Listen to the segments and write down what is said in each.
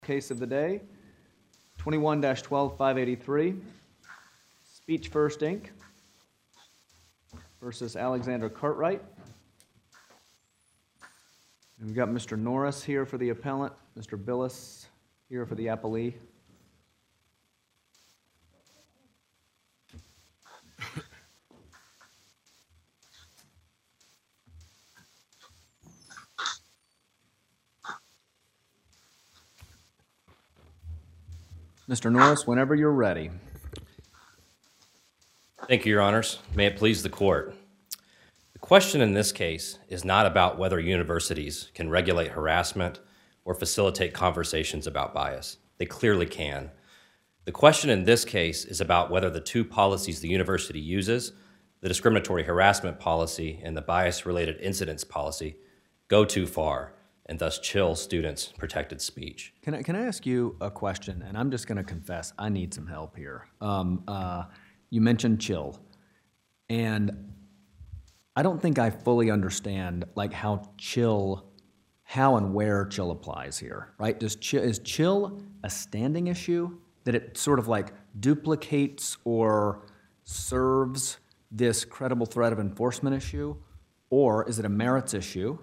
Case of the day, 21-12583, Speech First Inc. versus Alexander Cartwright. And we've got Mr. Norris here for the appellant, Mr. Billis here for the appellee. Mr. Norris, whenever you're ready. Thank you, Your Honors. May it please the Court. The question in this case is not about whether universities can regulate harassment or facilitate conversations about bias. They clearly can. The question in this case is about whether the two policies the university uses, the discriminatory harassment policy and the bias-related incidents policy, go too far and thus chill students' protected speech. Can I ask you a question? And I'm just going to confess, I need some help here. You mentioned chill, and I don't think I fully understand like how and where chill applies here, right? Is chill a standing issue that it sort of like duplicates or serves this credible threat of enforcement issue, or is it a merits issue?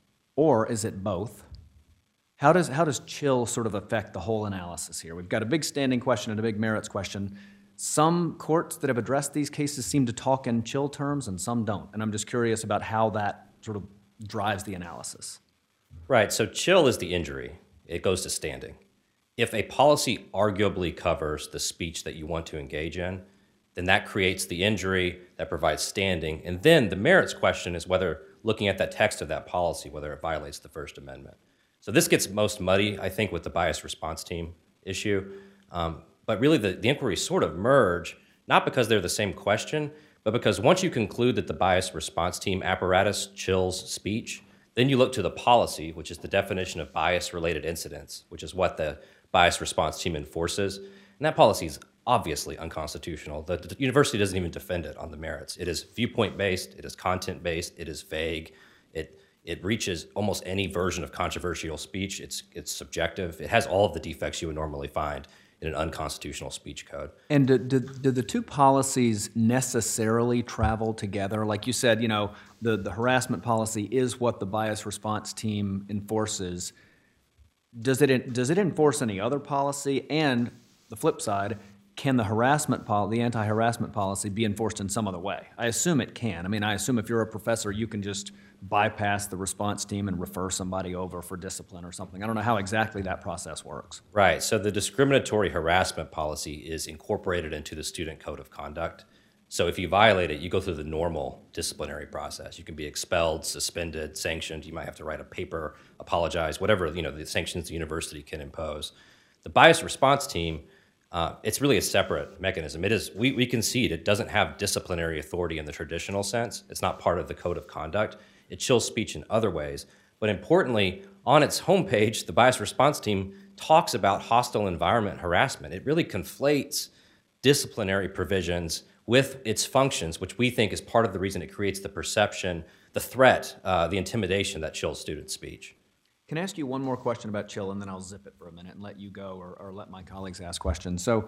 Or is it both? How does chill sort of affect the whole analysis here? We've got a big standing question and a big merits question. Some courts that have addressed these cases seem to talk in chill terms and some don't. And I'm just curious about how that sort of drives the analysis. Right, so chill is the injury. It goes to standing. If a policy arguably covers the speech that you want to engage in, then that creates the injury that provides standing. And then the merits question is whether, looking at that text of that policy, whether it violates the First Amendment. So this gets most muddy, I think, with the bias response team issue. But really the inquiries sort of merge, not because they're the same question, but because once you conclude that the bias response team apparatus chills speech, then you look to the policy, which is the definition of bias-related incidents, which is what the bias response team enforces. And that policy is obviously unconstitutional. The university doesn't even defend it on the merits. It is viewpoint-based, it is content-based, it is vague, it reaches almost any version of controversial speech. It's subjective. It has all of the defects you would normally find in an unconstitutional speech code. And do the two policies necessarily travel together? Like you said, you know, the harassment policy is what the bias response team enforces. Does it enforce any other policy? And the flip side, can the anti-harassment policy be enforced in some other way? I assume it can. I mean, I assume if you're a professor, you can just bypass the response team and refer somebody over for discipline or something. I don't know how exactly that process works. Right, so the discriminatory harassment policy is incorporated into the student code of conduct. So if you violate it, you go through the normal disciplinary process. You can be expelled, suspended, sanctioned. You might have to write a paper, apologize, whatever, you know, the sanctions the university can impose. The bias response team, it's really a separate mechanism. It is, we concede it doesn't have disciplinary authority in the traditional sense. It's not part of the code of conduct. It chills speech in other ways. But importantly, on its homepage, the bias response team talks about hostile environment harassment. It really conflates disciplinary provisions with its functions, which we think is part of the reason it creates the perception, the threat, the intimidation that chills student speech. Can I ask you one more question about chill, and then I'll zip it for a minute and let you go or let my colleagues ask questions. So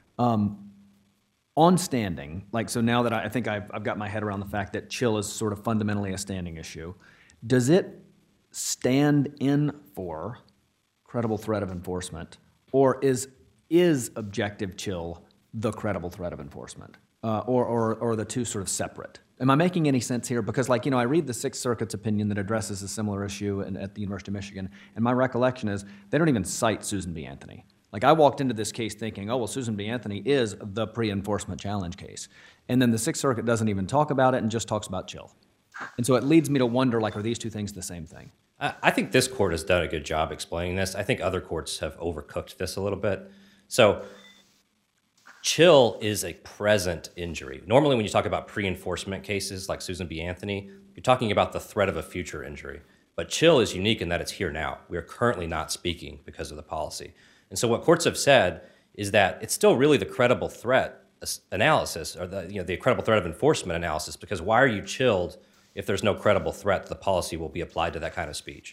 on standing, like, so now that I think I've got my head around the fact that chill is sort of fundamentally a standing issue, does it stand in for credible threat of enforcement, or is objective chill the credible threat of enforcement, or the two sort of separate? Am I making any sense here? Because, like, you know, I read the Sixth Circuit's opinion that addresses a similar issue at the University of Michigan, and my recollection is they don't even cite Susan B. Anthony. Like, I walked into this case thinking, oh, well, Susan B. Anthony is the pre-enforcement challenge case. And then the Sixth Circuit doesn't even talk about it and just talks about chill. And so it leads me to wonder, like, are these two things the same thing? I think this court has done a good job explaining this. I think other courts have overcooked this a little bit. So chill is a present injury. Normally when you talk about pre-enforcement cases like Susan B. Anthony, you're talking about the threat of a future injury. But chill is unique in that it's here now. We are currently not speaking because of the policy. And so what courts have said is that it's still really the credible threat analysis, or the credible threat of enforcement analysis, because why are you chilled if there's no credible threat that the policy will be applied to that kind of speech?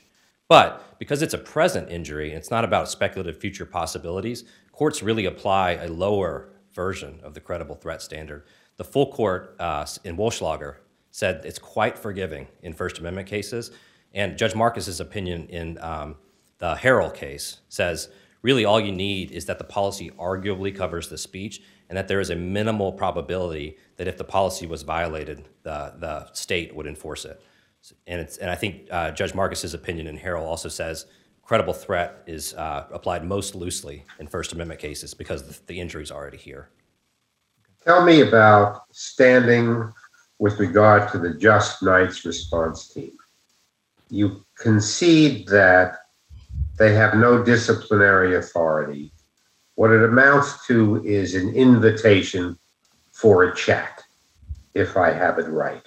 But because it's a present injury, and it's not about speculative future possibilities, courts really apply a lower version of the credible threat standard. The full court in Wolschlager said it's quite forgiving in First Amendment cases, and Judge Marcus's opinion in the Harrell case says really all you need is that the policy arguably covers the speech and that there is a minimal probability that if the policy was violated, the state would enforce it. And I think Judge Marcus's opinion in Harrell also says credible threat is applied most loosely in First Amendment cases because the injury is already here. Tell me about standing with regard to the Just Knights response team. You concede that they have no disciplinary authority. What it amounts to is an invitation for a chat, if I have it right.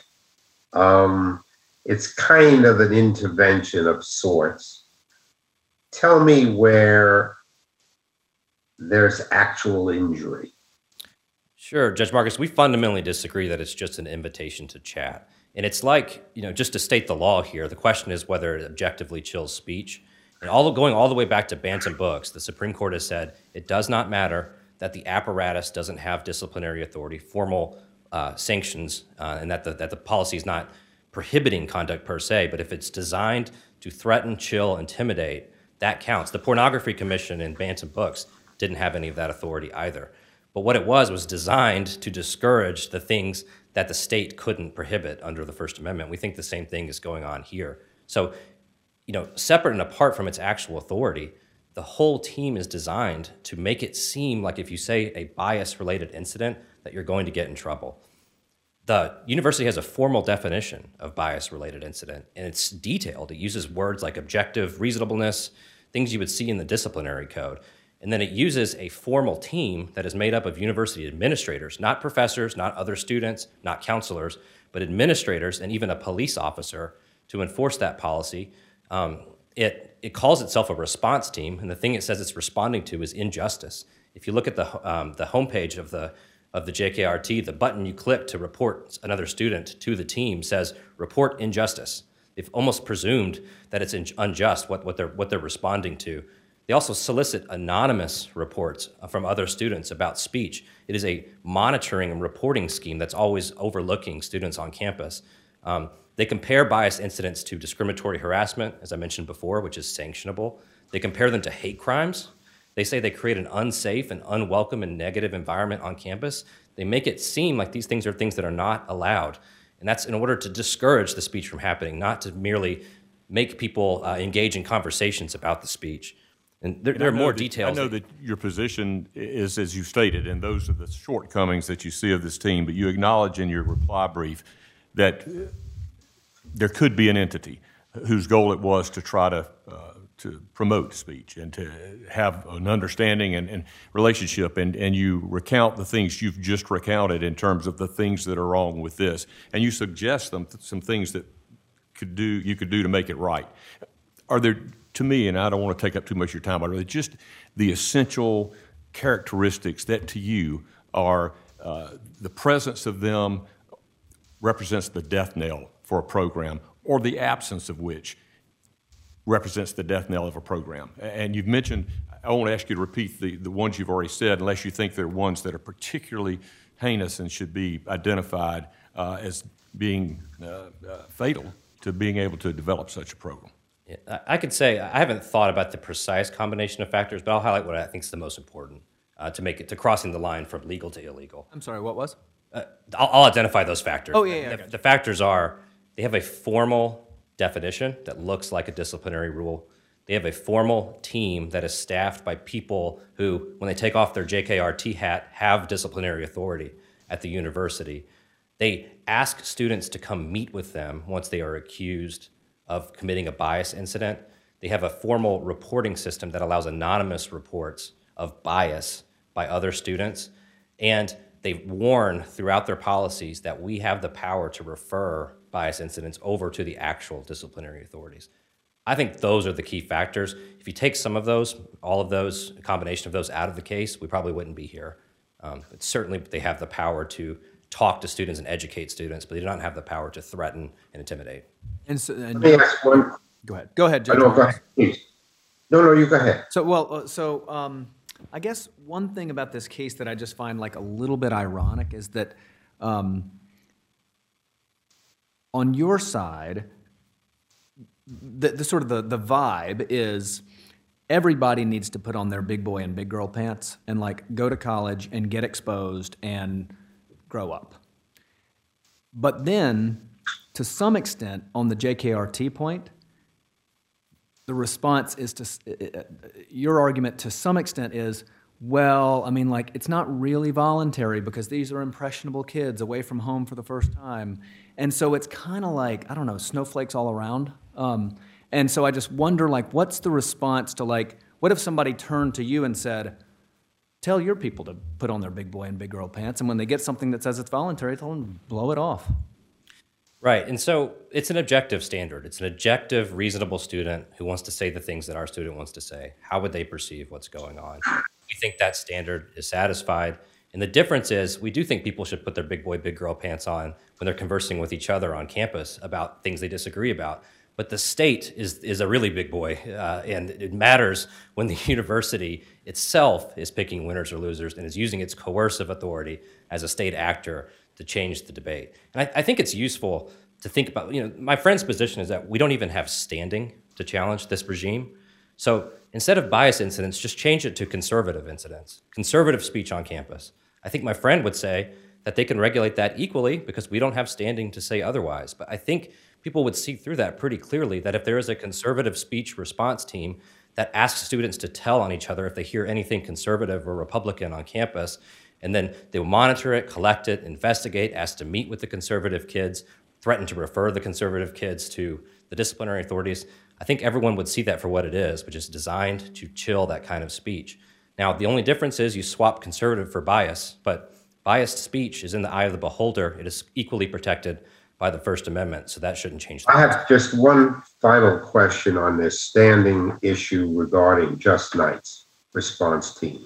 It's kind of an intervention of sorts. Tell me where there's actual injury. Sure, Judge Marcus, we fundamentally disagree that it's just an invitation to chat. And it's like, just to state the law here, the question is whether it objectively chills speech. And going all the way back to Bantam Books, the Supreme Court has said it does not matter that the apparatus doesn't have disciplinary authority, formal sanctions, and that the policy is not prohibiting conduct per se, but if it's designed to threaten, chill, intimidate, that counts. The Pornography Commission in Bantam Books didn't have any of that authority either. But what it was designed to discourage the things that the state couldn't prohibit under the First Amendment. We think the same thing is going on here. So, separate and apart from its actual authority, the whole team is designed to make it seem like if you say a bias-related incident, that you're going to get in trouble. The university has a formal definition of bias-related incident, and it's detailed. It uses words like objective reasonableness, things you would see in the disciplinary code. And then it uses a formal team that is made up of university administrators, not professors, not other students, not counselors, but administrators and even a police officer to enforce that policy. It calls itself a response team, and the thing it says it's responding to is injustice. If you look at the homepage of the JKRT, the button you click to report another student to the team says report injustice. They've almost presumed that it's unjust what they're responding to. They also solicit anonymous reports from other students about speech. It is a monitoring and reporting scheme that's always overlooking students on campus. They compare bias incidents to discriminatory harassment, as I mentioned before, which is sanctionable. They compare them to hate crimes. They say they create an unsafe and unwelcome and negative environment on campus. They make it seem like these things are things that are not allowed. And that's in order to discourage the speech from happening, not to merely make people engage in conversations about the speech. And there are more details. I know that your position is, as you stated, and those are the shortcomings that you see of this team, but you acknowledge in your reply brief that there could be an entity whose goal it was to try to promote speech and to have an understanding and relationship, and you recount the things you've just recounted in terms of the things that are wrong with this, and you suggest some things that you could do to make it right. Are there, to me, and I don't want to take up too much of your time, but are there just the essential characteristics that to you are the presence of them represents the death knell for a program, or the absence of which represents the death knell of a program? And you've mentioned, I won't ask you to repeat the ones you've already said unless you think they're ones that are particularly heinous and should be identified as being fatal to being able to develop such a program. I could say I haven't thought about the precise combination of factors, but I'll highlight what I think is the most important to make it to crossing the line from legal to illegal. I'm sorry, what was? I'll identify those factors. Oh, yeah. The factors are they have a formal definition that looks like a disciplinary rule. They have a formal team that is staffed by people who, when they take off their JKRT hat, have disciplinary authority at the university. They ask students to come meet with them once they are accused of committing a bias incident. They have a formal reporting system that allows anonymous reports of bias by other students. And they warn throughout their policies that we have the power to refer bias incidents over to the actual disciplinary authorities. I think those are the key factors. If you take some of those, all of those, a combination of those out of the case, we probably wouldn't be here. But certainly they have the power to talk to students and educate students, but they don't have the power to threaten and intimidate. Let me ask one Go ahead. Go ahead, I Judge. know, go ahead, please. No, you go ahead. I guess one thing about this case that I just find like a little bit ironic is that on your side, the sort of the vibe is everybody needs to put on their big boy and big girl pants and like go to college and get exposed and grow up. But then, to some extent, on the JKRT point, the response is your argument to some extent is, well, I mean, like, it's not really voluntary because these are impressionable kids away from home for the first time. And so it's kind of like, I don't know, snowflakes all around. And so I just wonder, like, what's the response to, like, what if somebody turned to you and said, tell your people to put on their big boy and big girl pants, and when they get something that says it's voluntary, tell them to blow it off? Right, and so it's an objective standard. It's an objective, reasonable student who wants to say the things that our student wants to say. How would they perceive what's going on? We think that standard is satisfied. And the difference is we do think people should put their big boy, big girl pants on when they're conversing with each other on campus about things they disagree about. But the state is a really big boy, and it matters when the university itself is picking winners or losers and is using its coercive authority as a state actor to change the debate. And I think it's useful to think about, my friend's position is that we don't even have standing to challenge this regime. So instead of bias incidents, just change it to conservative incidents, conservative speech on campus. I think my friend would say that they can regulate that equally because we don't have standing to say otherwise. But I think people would see through that pretty clearly, that if there is a conservative speech response team that asks students to tell on each other if they hear anything conservative or Republican on campus, and then they will monitor it, collect it, investigate, ask to meet with the conservative kids, threaten to refer the conservative kids to the disciplinary authorities, I think everyone would see that for what it is, which is designed to chill that kind of speech. Now, the only difference is you swap conservative for bias, but biased speech is in the eye of the beholder. It is equally protected by the First Amendment, so that shouldn't change. I have just one final question on this standing issue regarding Just Knights response team.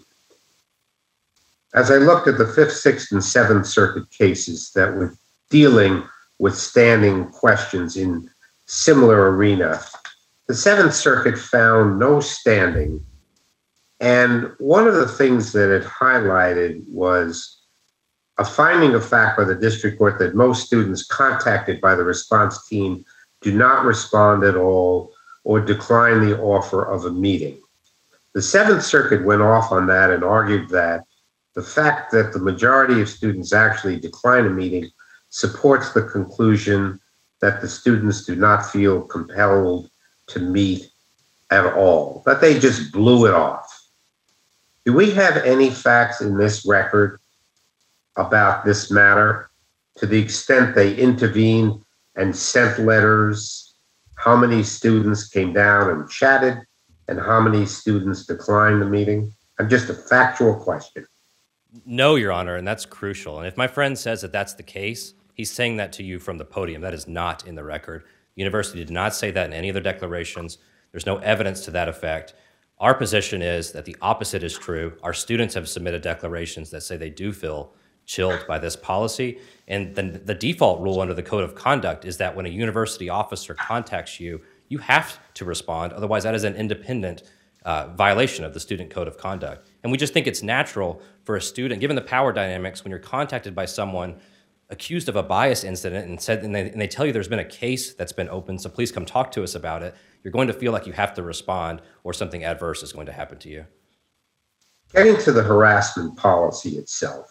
As I looked at the 5th, 6th, and 7th Circuit cases that were dealing with standing questions in similar arena, the 7th Circuit found no standing. And one of the things that it highlighted was a finding of fact by the district court that most students contacted by the response team do not respond at all or decline the offer of a meeting. The 7th Circuit went off on that and argued that the fact that the majority of students actually decline a meeting supports the conclusion that the students do not feel compelled to meet at all, that they just blew it off. Do we have any facts in this record about this matter, to the extent they intervened and sent letters, how many students came down and chatted, and how many students declined the meeting? I'm just a factual question. No, Your Honor, and that's crucial. And if my friend says that that's the case, he's saying that to you from the podium. That is not in the record. The university did not say that in any of their declarations. There's no evidence to that effect. Our position is that the opposite is true. Our students have submitted declarations that say they do feel chilled by this policy. And then the default rule under the Code of Conduct is that when a university officer contacts you, you have to respond. Otherwise, that is an independent violation of the Student Code of Conduct. And we just think it's natural for a student, given the power dynamics, when you're contacted by someone accused of a bias incident and they tell you there's been a case that's been opened, so please come talk to us about it, you're going to feel like you have to respond or something adverse is going to happen to you. Getting to the harassment policy itself,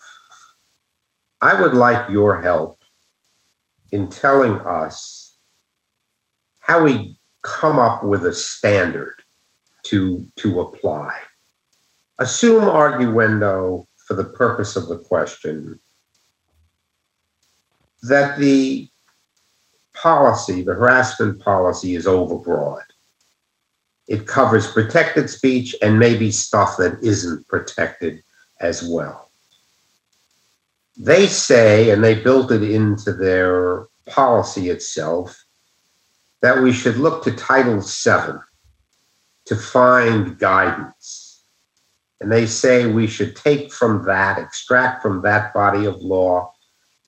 I would like your help in telling us how we come up with a standard to apply. Assume arguendo, for the purpose of the question, that the policy, the harassment policy, is overbroad. It covers protected speech and maybe stuff that isn't protected as well. They say, and they built it into their policy itself, that we should look to Title VII to find guidance. And they say we should take from that, extract from that body of law,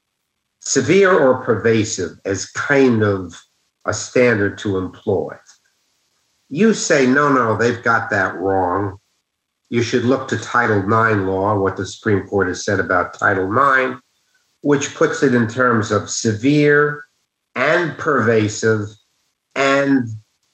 severe or pervasive as kind of a standard to employ. You say, no, they've got that wrong. You should look to Title IX law, what the Supreme Court has said about Title IX, which puts it in terms of severe and pervasive and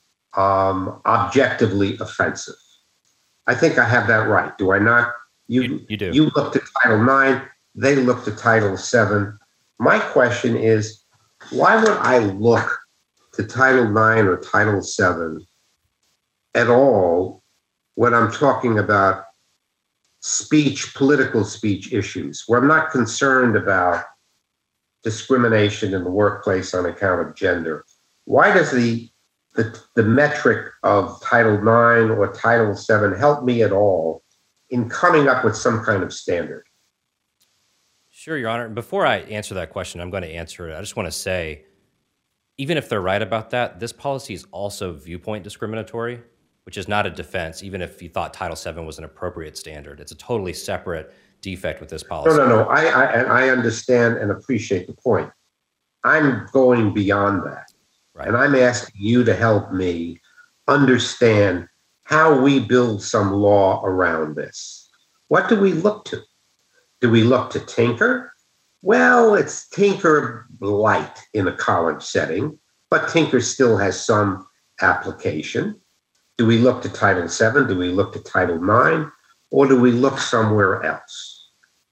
objectively offensive. I think I have that right. Do I not? You do. You look to Title IX, they look to Title VII. My question is, why would I look to Title IX or Title VII at all when I'm talking about speech, political speech issues, where I'm not concerned about discrimination in the workplace on account of gender? Why does the metric of Title IX or Title VII help me at all in coming up with some kind of standard? Sure, Your Honor. Before I answer that question, I'm going to answer it. I just want to say, even if they're right about that, this policy is also viewpoint discriminatory, which is not a defense, even if you thought Title VII was an appropriate standard. It's a totally separate defect with this policy. No. I understand and appreciate the point. I'm going beyond that. Right. And I'm asking you to help me understand how we build some law around this. What do we look to? Do we look to Tinker? Well, it's Tinker light in a college setting, but Tinker still has some application. Do we look to Title VII? Do we look to Title IX? Or do we look somewhere else?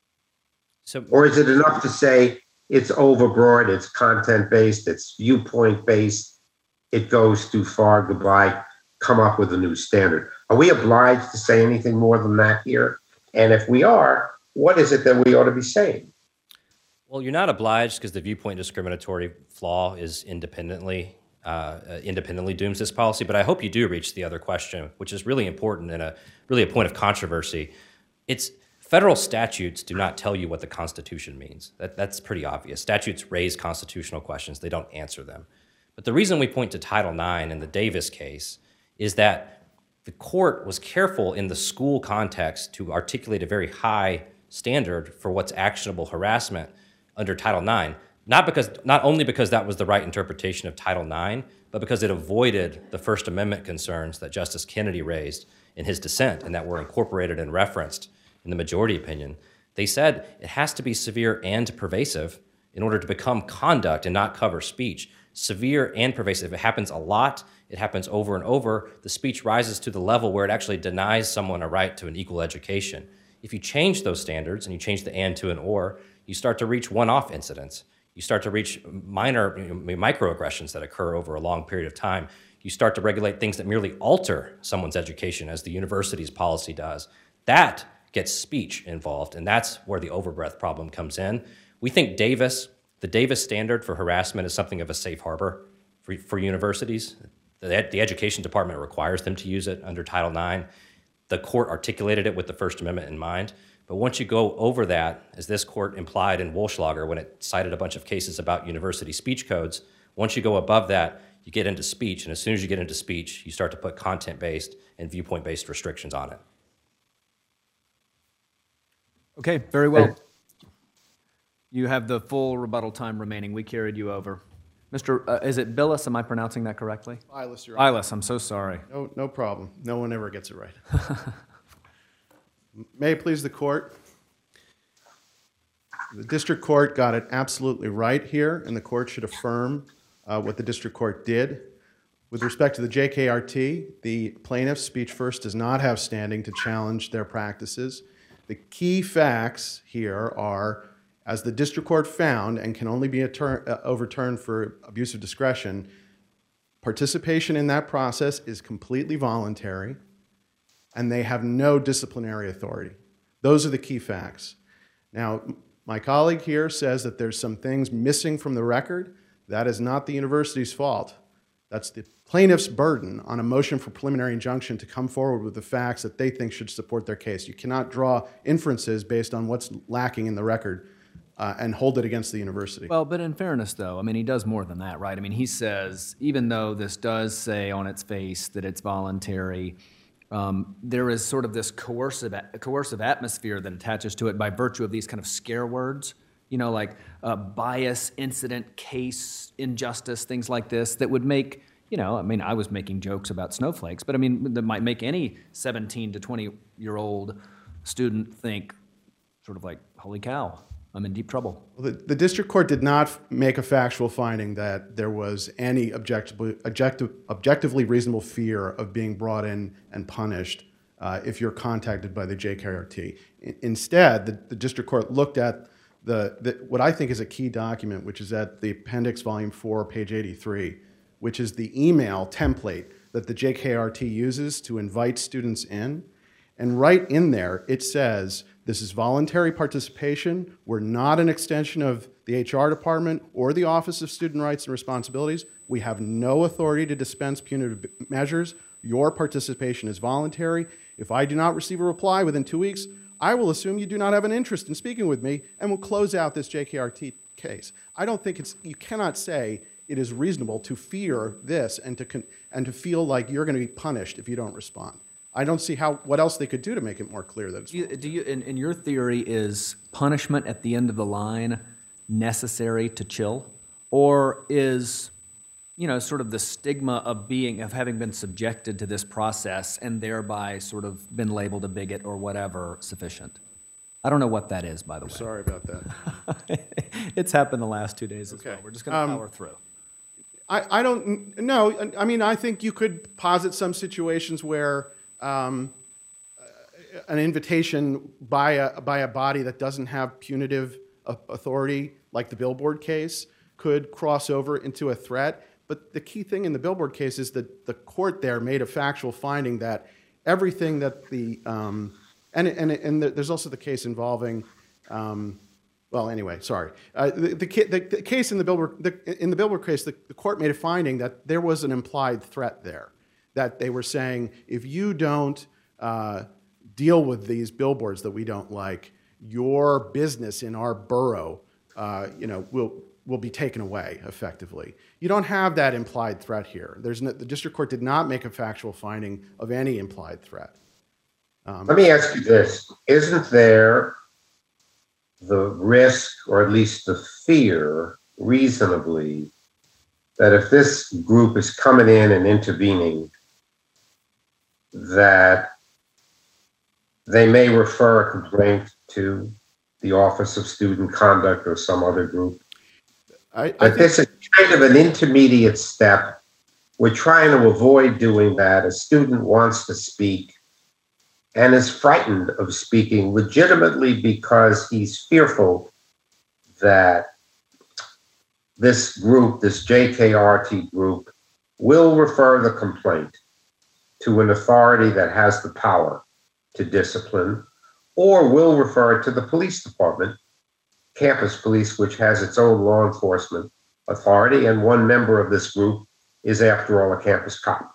Or is it enough to say it's overbroad, it's content-based, it's viewpoint-based, it goes too far, goodbye, come up with a new standard? Are we obliged to say anything more than that here? And if we are, what is it that we ought to be saying? Well, you're not obliged, because the viewpoint discriminatory flaw is independently dooms this policy, but I hope you do reach the other question, which is really important and really a point of controversy. It's federal statutes do not tell you what the Constitution means. That's pretty obvious. Statutes raise constitutional questions. They don't answer them. But the reason we point to Title IX in the Davis case is that the court was careful in the school context to articulate a very high standard for what's actionable harassment under Title IX, not only because that was the right interpretation of Title IX, but because it avoided the First Amendment concerns that Justice Kennedy raised in his dissent and that were incorporated and referenced in the majority opinion. They said it has to be severe and pervasive in order to become conduct and not cover speech. Severe and pervasive. It happens a lot. It happens over and over. The speech rises to the level where it actually denies someone a right to an equal education. If you change those standards and you change the and to an or, you start to reach one-off incidents. You start to reach minor microaggressions that occur over a long period of time. You start to regulate things that merely alter someone's education, as the university's policy does. That gets speech involved, and that's where the overbreadth problem comes in. We think the Davis standard for harassment is something of a safe harbor for universities. The education department requires them to use it under Title IX. The court articulated it with the First Amendment in mind. But once you go over that, as this court implied in Wolschlager when it cited a bunch of cases about university speech codes, once you go above that, you get into speech, and as soon as you get into speech, you start to put content-based and viewpoint-based restrictions on it. Okay, very well. You have the full rebuttal time remaining. We carried you over. Mr. Is it Billis? Am I pronouncing that correctly? Eyeless, Your Honor. Eyeless, I'm so sorry. No problem. No one ever gets it right. May it please the court. The district court got it absolutely right here, and the court should affirm what the district court did. With respect to the JKRT, the plaintiff's Speech First does not have standing to challenge their practices. The key facts here are, as the district court found and can only be overturned for abuse of discretion, participation in that process is completely voluntary, and they have no disciplinary authority. Those are the key facts. Now, my colleague here says that there's some things missing from the record. That is not the university's fault. That's the plaintiff's burden on a motion for preliminary injunction to come forward with the facts that they think should support their case. You cannot draw inferences based on what's lacking in the record and hold it against the university. Well, but in fairness, though, I mean, he does more than that, right? I mean, he says, even though this does say on its face that it's voluntary, there is sort of this coercive atmosphere that attaches to it by virtue of these kind of scare words, you know, like bias, incident, case, injustice, things like this, that would make you know, I mean, I was making jokes about snowflakes, but I mean, that might make any 17 to 20-year-old student think sort of like, holy cow, I'm in deep trouble. Well, the district court did not make a factual finding that there was any objectively reasonable fear of being brought in and punished if you're contacted by the JKRT. Instead, the district court looked at what I think is a key document, which is at the appendix volume 4, page 83, which is the email template that the JKRT uses to invite students in. And right in there, it says, this is voluntary participation. We're not an extension of the HR department or the Office of Student Rights and Responsibilities. We have no authority to dispense punitive measures. Your participation is voluntary. If I do not receive a reply within 2 weeks, I will assume you do not have an interest in speaking with me and will close out this JKRT case. I don't think you cannot say it is reasonable to fear this and to feel like you're going to be punished if you don't respond. I don't see what else they could do to make it more clear that it's In your theory, is punishment at the end of the line necessary to chill? Or is, you know, sort of the stigma of having been subjected to this process and thereby sort of been labeled a bigot or whatever sufficient? I don't know what that is, by the way. Sorry about that. It's happened the last 2 days as well. We're just going to power through. I don't know. I mean, I think you could posit some situations where an invitation by a body that doesn't have punitive authority, like the Billboard case, could cross over into a threat. But the key thing in the Billboard case is that the court there made a factual finding that everything that and there's also the case involving. Well, anyway, sorry. The case in the Billboard case, the court made a finding that there was an implied threat there, that they were saying, if you don't deal with these billboards that we don't like, your business in our borough, will be taken away effectively. You don't have that implied threat here. The district court did not make a factual finding of any implied threat. Let me ask you this: isn't there the risk, or at least the fear, reasonably, that if this group is coming in and intervening, that they may refer a complaint to the Office of Student Conduct or some other group? But this is kind of an intermediate step. We're trying to avoid doing that. A student wants to speak and is frightened of speaking legitimately because he's fearful that this group, this JKRT group, will refer the complaint to an authority that has the power to discipline, or will refer it to the police department, campus police, which has its own law enforcement authority, and one member of this group is, after all, a campus cop.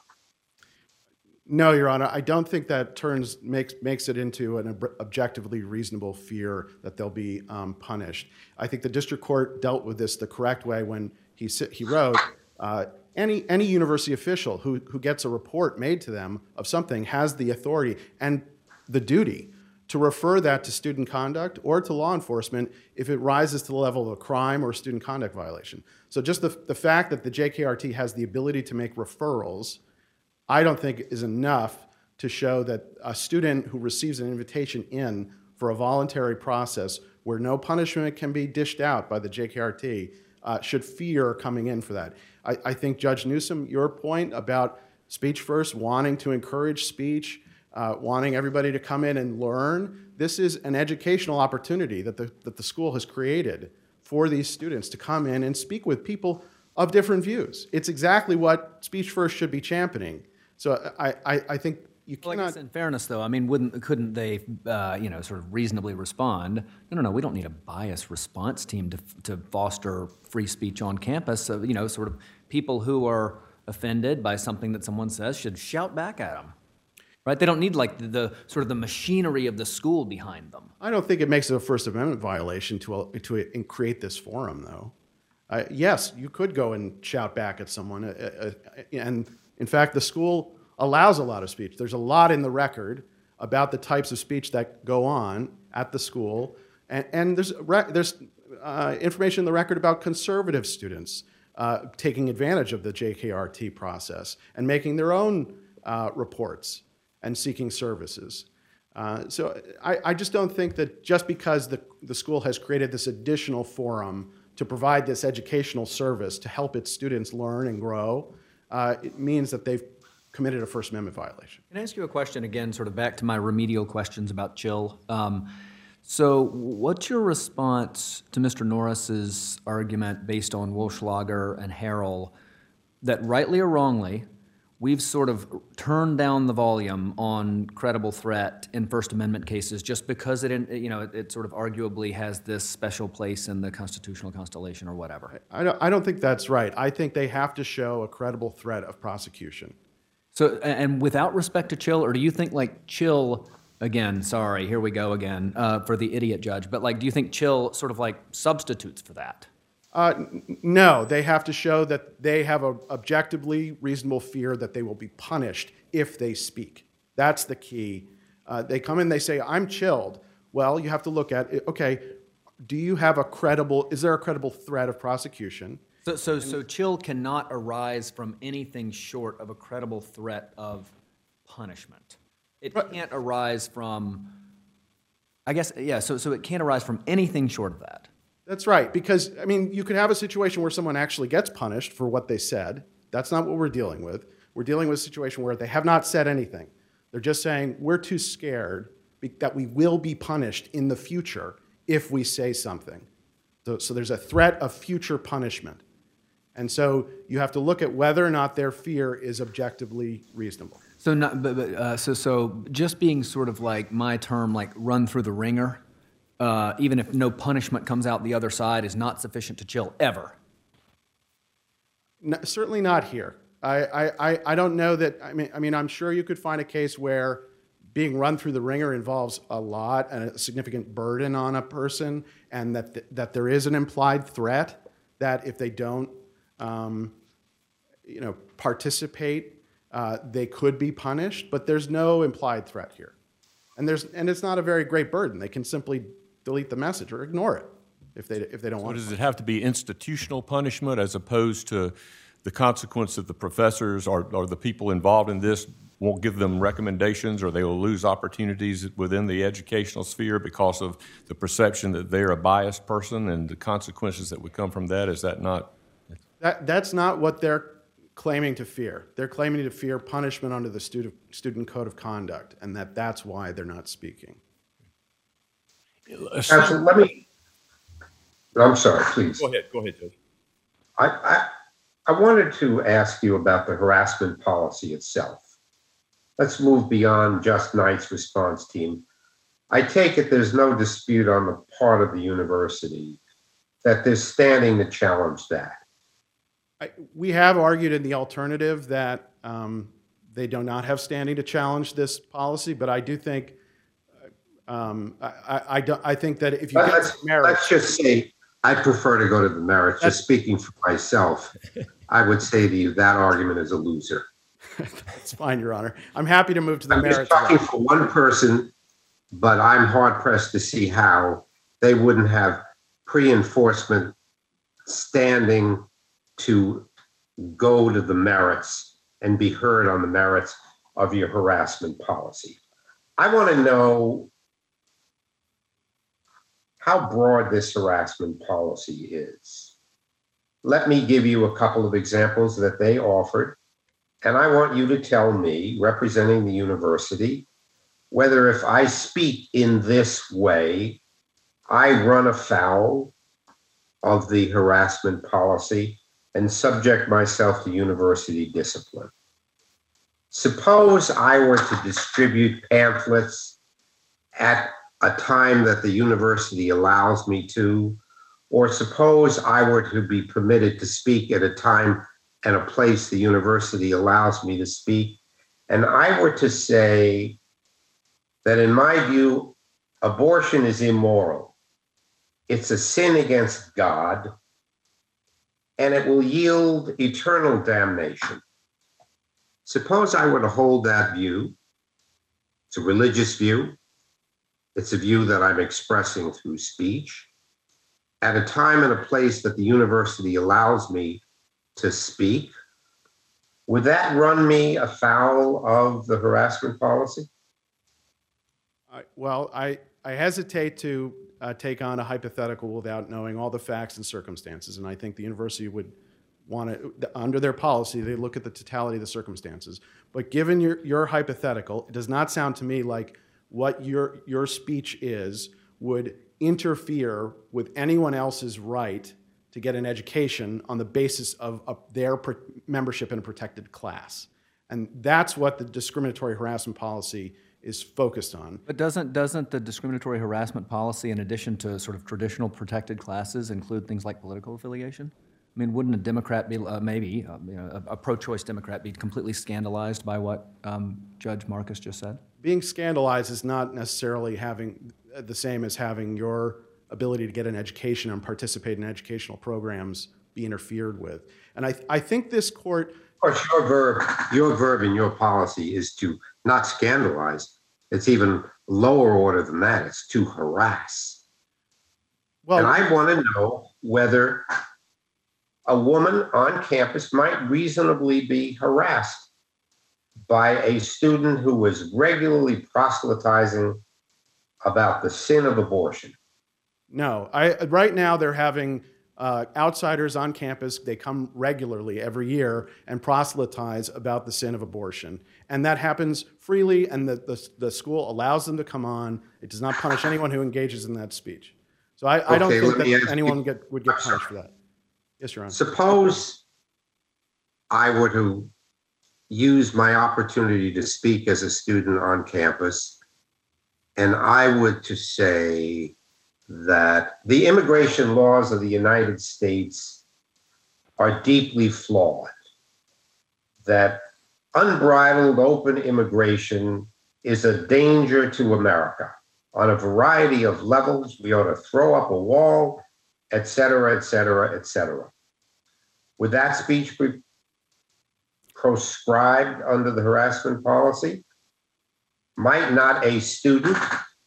No, Your Honor, I don't think that makes it into an objectively reasonable fear that they'll be punished. I think the district court dealt with this the correct way when he wrote, any university official who gets a report made to them of something has the authority and the duty to refer that to student conduct or to law enforcement if it rises to the level of a crime or a student conduct violation. So just the fact that the JKRT has the ability to make referrals, I don't think is enough to show that a student who receives an invitation in for a voluntary process where no punishment can be dished out by the JKRT should fear coming in for that. I think, Judge Newsom, your point about Speech First wanting to encourage speech, wanting everybody to come in and learn, this is an educational opportunity that the school has created for these students to come in and speak with people of different views. It's exactly what Speech First should be championing. So I think you cannot. Well, I guess in fairness, though, I mean, couldn't they, sort of reasonably respond? No, we don't need a biased response team to foster free speech on campus. So, sort of people who are offended by something that someone says should shout back at them, right? They don't need like the sort of the machinery of the school behind them. I don't think it makes it a First Amendment violation to create this forum, though. Yes, you could go and shout back at someone, and in fact, the school allows a lot of speech. There's a lot in the record about the types of speech that go on at the school, and there's information in the record about conservative students taking advantage of the JKRT process and making their own reports and seeking services. So I just don't think that just because the school has created this additional forum to provide this educational service to help its students learn and grow, it means that they've committed a First Amendment violation. Can I ask you a question again, sort of back to my remedial questions about chill? So what's your response to Mr. Norris's argument based on Wolfschlager and Harrell that rightly or wrongly, we've sort of turned down the volume on credible threat in First Amendment cases just because it sort of arguably has this special place in the constitutional constellation or whatever? I don't think that's right. I think they have to show a credible threat of prosecution. So, and without respect to chill, or do you think like chill, again, sorry, here we go again, for the idiot judge, but like, do you think chill sort of like substitutes for that? No, they have to show that they have an objectively reasonable fear that they will be punished if they speak. That's the key. They come in, they say, I'm chilled. Well, you have to look at, okay, is there a credible threat of prosecution? So chill cannot arise from anything short of a credible threat of punishment. It can't arise from, I guess, yeah, so it can't arise from anything short of that. That's right, because, I mean, you could have a situation where someone actually gets punished for what they said. That's not what we're dealing with. We're dealing with a situation where they have not said anything. They're just saying, we're too scared that we will be punished in the future if we say something. So there's a threat of future punishment. And so you have to look at whether or not their fear is objectively reasonable. So so just being sort of like my term, like run through the ringer, even if no punishment comes out the other side, is not sufficient to chill ever. No, certainly not here. I don't know that. I mean, I'm sure you could find a case where being run through the ringer involves a lot and a significant burden on a person, and that there is an implied threat that if they don't, participate, they could be punished. But there's no implied threat here, and it's not a very great burden. They can simply delete the message or ignore it if they don't want. So does it have to be institutional punishment as opposed to the consequence of the professors or the people involved in this won't give them recommendations, or they will lose opportunities within the educational sphere because of the perception that they're a biased person and the consequences that would come from that? Is that not? That's not what they're claiming to fear. They're claiming to fear punishment under the student code of conduct, and that's why they're not speaking. Absolutely. I'm sorry, please. Go ahead, Judge. I wanted to ask you about the harassment policy itself. Let's move beyond just Knight's response team. I take it there's no dispute on the part of the university that they're standing to challenge that. We have argued in the alternative that they do not have standing to challenge this policy, but I do think I think that if you get to the merits, let's just say I prefer to go to the merits. Just speaking for myself, I would say to you that argument is a loser. That's fine, Your Honor. I'm happy to move to the I'm merits. just talking for one person, but I'm hard-pressed to see how they wouldn't have pre-enforcement standing to go to the merits and be heard on the merits of your harassment policy. I want to know how broad this harassment policy is. Let me give you a couple of examples that they offered, and I want you to tell me, representing the university, whether if I speak in this way, I run afoul of the harassment policy and subject myself to university discipline. Suppose I were to distribute pamphlets at a time that the university allows me to, or suppose I were to be permitted to speak at a time and a place the university allows me to speak, and I were to say that in my view, abortion is immoral. It's a sin against God, and it will yield eternal damnation. Suppose I were to hold that view. It's a religious view. It's a view that I'm expressing through speech at a time and a place that the university allows me to speak, would that run me afoul of the harassment policy? Well, I hesitate to take on a hypothetical without knowing all the facts and circumstances, and I think the university would want to, under their policy, they look at the totality of the circumstances. But given your hypothetical, it does not sound to me like what your speech is would interfere with anyone else's right to get an education on the basis of their membership in a protected class. And that's what the discriminatory harassment policy is focused on. But doesn't the discriminatory harassment policy, in addition to sort of traditional protected classes, include things like political affiliation? I mean, wouldn't a Democrat be, a pro-choice Democrat be completely scandalized by what Judge Marcus just said? Being scandalized is not necessarily having the same as having your ability to get an education and participate in educational programs be interfered with. And I think this court... Of course, your verb in your policy is to not scandalize. It's even lower order than that. It's to harass. Well, and I want to know whether a woman on campus might reasonably be harassed by a student who was regularly proselytizing about the sin of abortion. No, right now they're having outsiders on campus. They come regularly every year and proselytize about the sin of abortion. And that happens freely, and the school allows them to come on. It does not punish anyone who engages in that speech. So I don't think that anyone would get punished for that. Yes, Your Honor. Suppose I were to use my opportunity to speak as a student on campus, and I were to say that the immigration laws of the United States are deeply flawed, that unbridled open immigration is a danger to America. On a variety of levels, we ought to throw up a wall, et cetera, et cetera, et cetera. Would that speech be proscribed under the harassment policy? Might not a student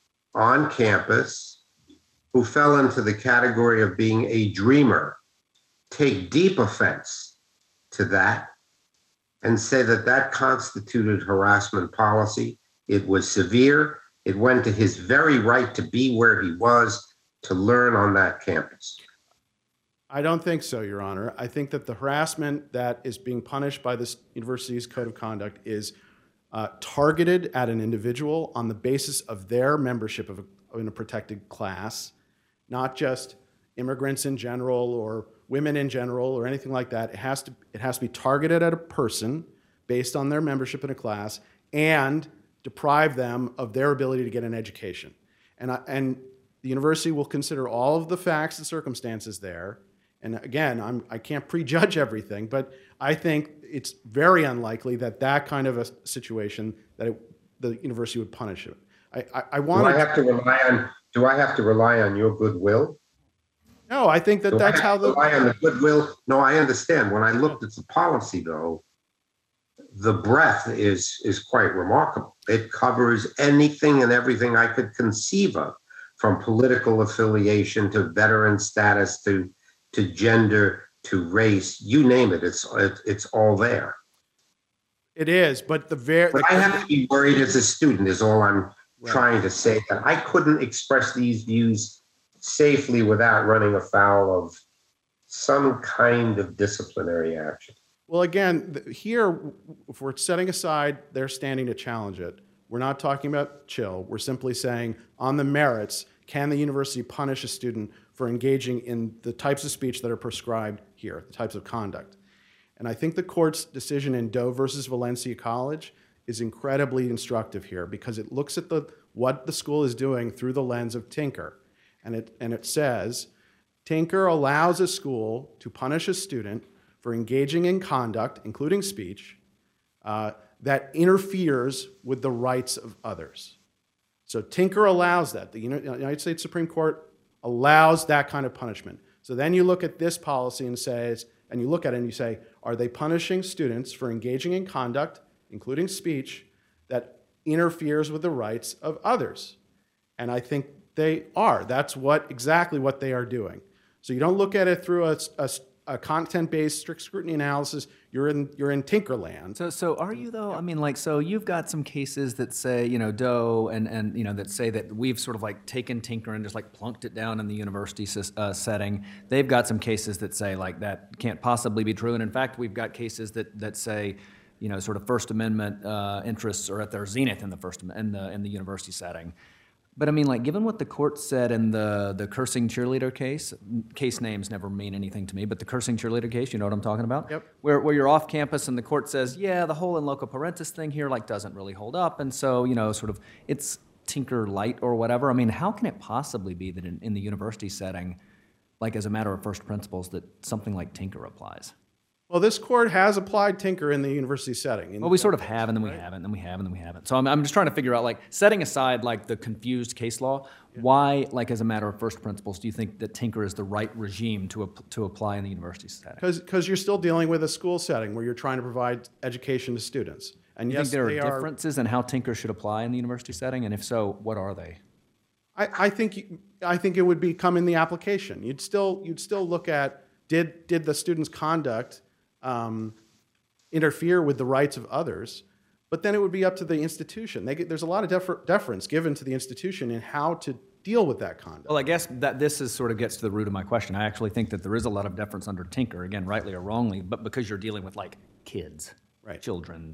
on campus who fell into the category of being a dreamer take deep offense to that and say that that constituted harassment policy? It was severe. It went to his very right to be where he was, to learn on that campus. I don't think so, Your Honor. I think that the harassment that is being punished by this university's code of conduct is targeted at an individual on the basis of their membership in a protected class, not just immigrants in general or women in general or anything like that. It has to be targeted at a person based on their membership in a class and deprive them of their ability to get an education. And the university will consider all of the facts and circumstances there. And again, I can't prejudge everything, but I think it's very unlikely that that kind of a situation that the university would punish it. Do I have to rely on your goodwill? No, I think that's how the rely on the goodwill. No, I understand. When I looked at the policy, though, the breadth is quite remarkable. It covers anything and everything I could conceive of, from political affiliation to veteran status to gender to race. You name it. It's all there. It is, but I have to be worried as a student. Is all I'm trying to say. That I couldn't express these views safely without running afoul of some kind of disciplinary action. Well, again, here, if we're setting aside their standing to challenge it, we're not talking about chill. We're simply saying, on the merits, can the university punish a student for engaging in the types of speech that are prescribed here, the types of conduct? And I think the court's decision in Doe versus Valencia College is incredibly instructive here, because it looks at what the school is doing through the lens of Tinker. And it says, Tinker allows a school to punish a student for engaging in conduct, including speech, that interferes with the rights of others. So Tinker allows that. The United States Supreme Court allows that kind of punishment. So then you look at this policy and you look at it and you say, are they punishing students for engaging in conduct, including speech, that interferes with the rights of others? And I think they are. That's exactly what they are doing. So you don't look at it through a content-based strict scrutiny analysis, you're in Tinkerland. So are you though? I mean, like, so you've got some cases that say, Doe and that say that we've sort of like taken Tinker and just like plunked it down in the university setting. They've got some cases that say like that can't possibly be true. And in fact, we've got cases that say, sort of First Amendment interests are at their zenith in the university setting. But I mean, like, given what the court said in the cursing cheerleader case names never mean anything to me, but the cursing cheerleader case, you know what I'm talking about? Yep. Where you're off campus and the court says, yeah, the whole in loco parentis thing here, like, doesn't really hold up. And so, sort of, it's Tinker light or whatever. I mean, how can it possibly be that in the university setting, like, as a matter of first principles, that something like Tinker applies? Well, this court has applied Tinker in the university setting. Well, we sort of have, and then we haven't, and then we have, and then we haven't. So I'm just trying to figure out, like, setting aside, like, the confused case law, why, like, as a matter of first principles, do you think that Tinker is the right regime to apply in the university setting? Because you're still dealing with a school setting where you're trying to provide education to students. And Do you think there are differences in how Tinker should apply in the university setting? And if so, what are they? I think it would come in the application. You'd still look at did the student's conduct interfere with the rights of others, but then it would be up to the institution. There's a lot of deference given to the institution in how to deal with that conduct. Well, I guess that this sort of gets to the root of my question. I actually think that there is a lot of deference under Tinker, again, rightly or wrongly, but because you're dealing with, like, kids, right, children,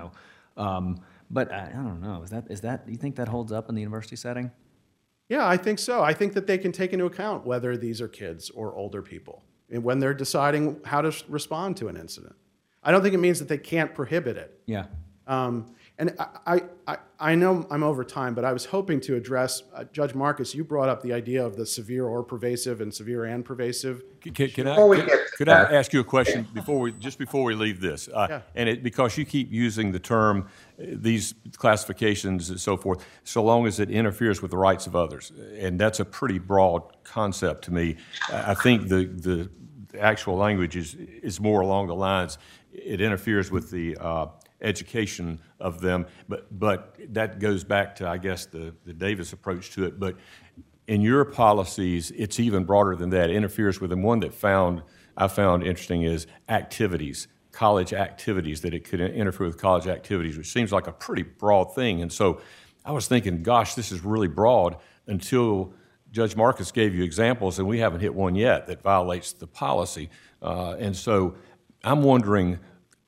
But I don't know. Is that? Do you think that holds up in the university setting? Yeah, I think so. I think that they can take into account whether these are kids or older people when they're deciding how to respond to an incident. I don't think it means that they can't prohibit it. Yeah. And I know I'm over time, but I was hoping to address, Judge Marcus, you brought up the idea of the severe or pervasive and severe and pervasive. Could I I ask you a question before we leave this? Yeah. And because you keep using the term, these classifications and so forth, so long as it interferes with the rights of others, and that's a pretty broad concept to me. I think the actual language is more along the lines, it interferes with the education of them, but that goes back to, I guess, the Davis approach to it. But in your policies, it's even broader than that. It interferes with them. One that I found interesting is activities, college activities, that it could interfere with college activities, which seems like a pretty broad thing. And so I was thinking, gosh, this is really broad, until Judge Marcus gave you examples, and we haven't hit one yet that violates the policy. And so I'm wondering,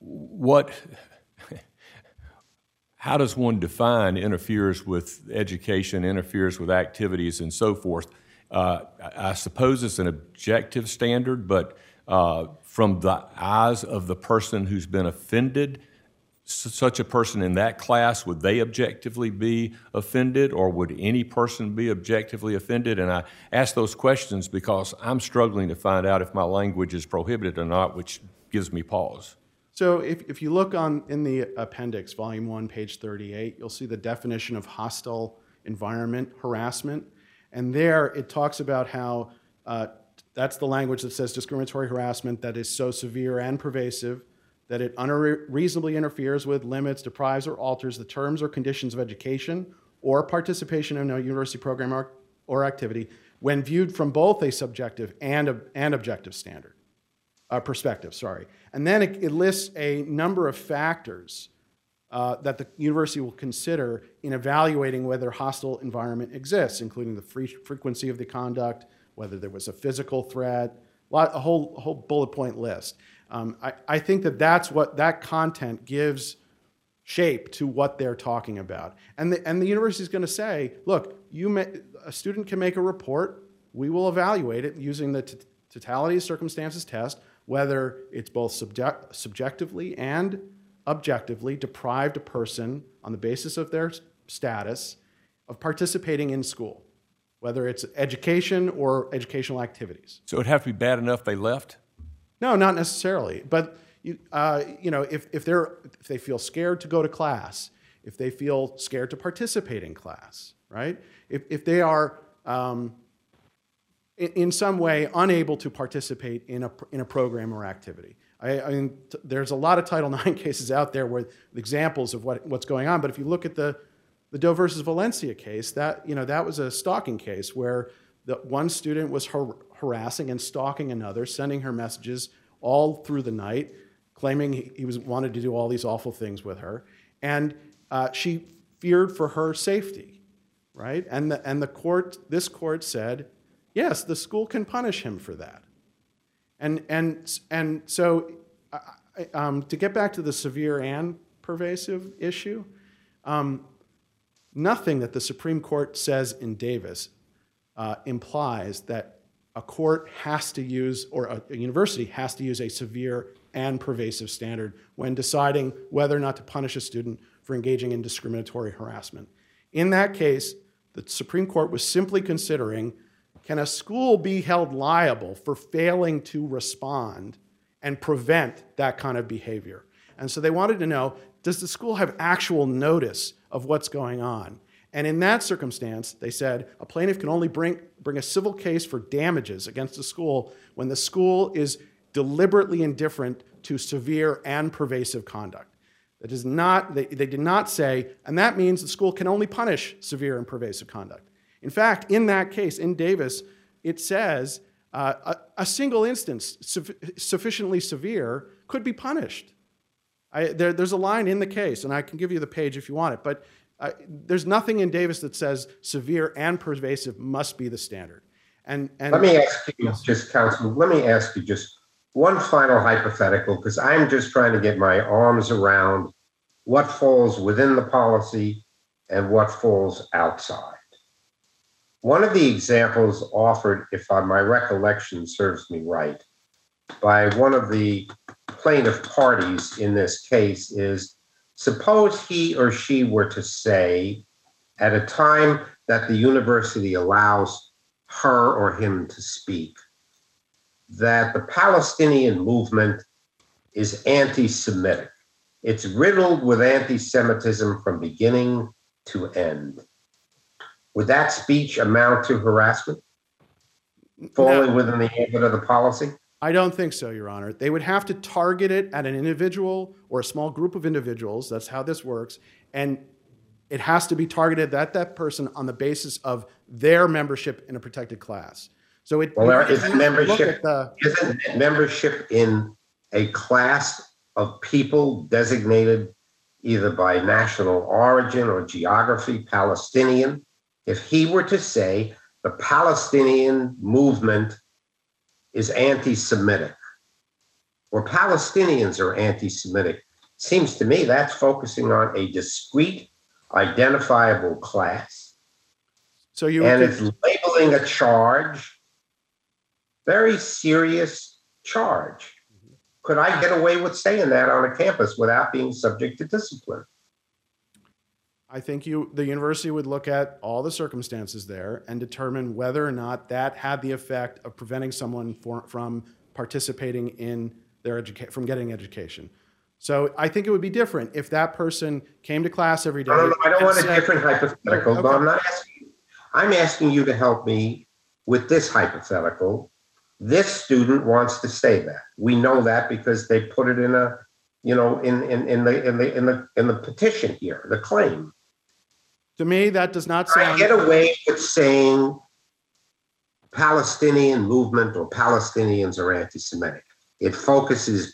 how does one define interferes with education, interferes with activities, and so forth? I suppose it's an objective standard, but from the eyes of the person who's been offended, such a person in that class, would they objectively be offended, or would any person be objectively offended? And I ask those questions because I'm struggling to find out if my language is prohibited or not, which gives me pause. So if you look in the appendix, volume 1, page 38, you'll see the definition of hostile environment harassment. And there it talks about how that's the language that says discriminatory harassment that is so severe and pervasive that it unreasonably interferes with, limits, deprives, or alters the terms or conditions of education or participation in a university program or activity when viewed from both a subjective and objective standard. Perspective, sorry. And then it lists a number of factors that the university will consider in evaluating whether hostile environment exists, including the frequency of the conduct, whether there was a physical threat, a whole bullet point list. I think that's what that content gives shape to what they're talking about. And the university is going to say, look, a student can make a report, we will evaluate it using the totality of circumstances test, whether it's both subjectively and objectively deprived a person on the basis of their status of participating in school, whether it's education or educational activities. So it'd have to be bad enough they left? No, not necessarily. But if they feel scared to go to class, if they feel scared to participate in class, right? If they are in some way unable to participate in a program or activity. I mean, there's a lot of Title IX cases out there with examples of what's going on. But if you look at the Doe versus Valencia case, that was a stalking case where the one student was harassing and stalking another, sending her messages all through the night, claiming he wanted to do all these awful things with her. And she feared for her safety, right? And this court said, yes, the school can punish him for that. And so to get back to the severe and pervasive issue, nothing that the Supreme Court says in Davis implies that a court has to use, or a university has to use, a severe and pervasive standard when deciding whether or not to punish a student for engaging in discriminatory harassment. In that case, the Supreme Court was simply considering, can a school be held liable for failing to respond and prevent that kind of behavior? And so they wanted to know, does the school have actual notice of what's going on? And in that circumstance, they said a plaintiff can only bring a civil case for damages against a school when the school is deliberately indifferent to severe and pervasive conduct. That is not, they did not say, and that means the school can only punish severe and pervasive conduct. In fact, in that case, in Davis, it says a single instance sufficiently severe could be punished. There's a line in the case, and I can give you the page if you want it, but there's nothing in Davis that says severe and pervasive must be the standard. And let me ask you, just counsel, let me ask you just one final hypothetical, because I'm just trying to get my arms around what falls within the policy and what falls outside. One of the examples offered, if my recollection serves me right, by one of the plaintiff parties in this case is, suppose he or she were to say, at a time that the university allows her or him to speak, that the Palestinian movement is anti-Semitic. It's riddled with anti-Semitism from beginning to end. Would that speech amount to harassment, falling within the ambit of the policy? I don't think so, Your Honor. They would have to target it at an individual or a small group of individuals. That's how this works. And it has to be targeted at that person on the basis of their membership in a protected class. So isn't membership in a class of people designated either by national origin or geography Palestinian? If he were to say the Palestinian movement is anti-Semitic, or Palestinians are anti-Semitic, seems to me that's focusing on a discrete, identifiable class. It's labeling a charge, very serious charge. Could I get away with saying that on a campus without being subject to discipline? I think the university would look at all the circumstances there and determine whether or not that had the effect of preventing someone from participating in from getting education. So I think it would be different if that person came to class every day. No, I don't want a different hypothetical. Okay. No, I'm not asking you. I'm asking you to help me with this hypothetical. This student wants to say that. We know that because they put it in the petition here, the claim. To me, that does not sound. I get away with saying Palestinian movement or Palestinians are anti-Semitic. It focuses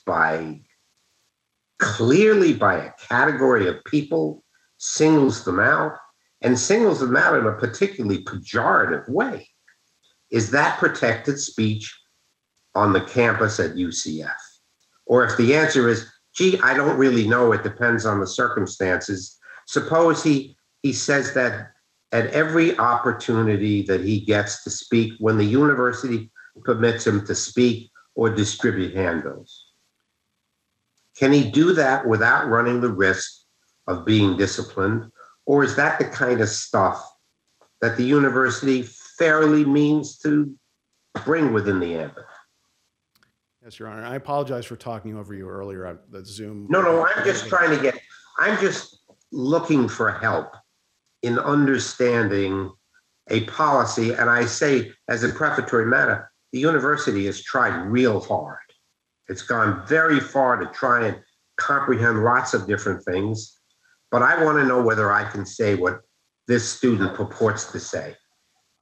clearly by a category of people, singles them out in a particularly pejorative way. Is that protected speech on the campus at UCF? Or if the answer is, gee, I don't really know, it depends on the circumstances. Suppose he says that at every opportunity that he gets to speak, when the university permits him to speak or distribute handbills. Can he do that without running the risk of being disciplined? Or is that the kind of stuff that the university fairly means to bring within the ambit? Yes, Your Honor. I apologize for talking over you earlier on the Zoom. No, I'm just looking for help in understanding a policy. And I say, as a prefatory matter, the university has tried real hard. It's gone very far to try and comprehend lots of different things. But I want to know whether I can say what this student purports to say.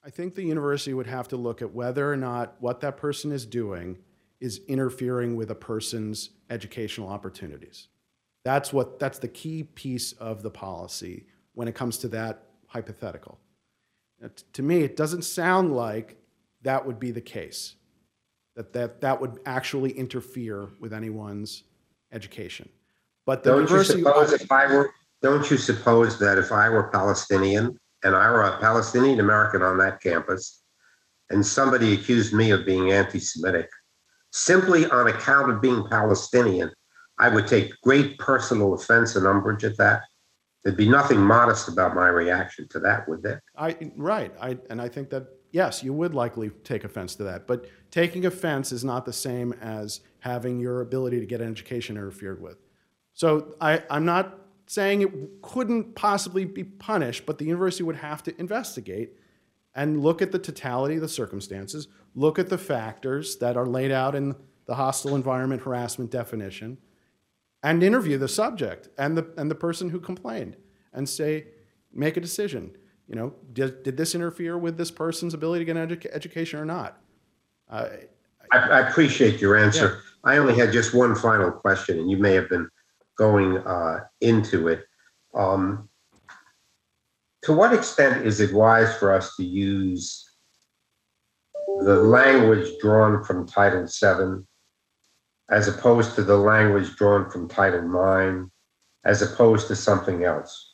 I think the university would have to look at whether or not what that person is doing is interfering with a person's educational opportunities. That's the key piece of the policy when it comes to that hypothetical. To me, it doesn't sound like that would be the case, that would actually interfere with anyone's education. But the university, don't you suppose that if I were Palestinian and I were a Palestinian American on that campus and somebody accused me of being anti-Semitic, simply on account of being Palestinian, I would take great personal offense and umbrage at that? There'd be nothing modest about my reaction to that, would there? I think that, yes, you would likely take offense to that. But taking offense is not the same as having your ability to get an education interfered with. So I'm not saying it couldn't possibly be punished, but the university would have to investigate and look at the totality of the circumstances, look at the factors that are laid out in the hostile environment harassment definition, and interview the subject and the person who complained and say, make a decision. You know, did this interfere with this person's ability to get an education or not? I appreciate your answer. Yeah. I only had just one final question, and you may have been going into it. To what extent is it wise for us to use the language drawn from Title VII as opposed to the language drawn from Title IX, as opposed to something else?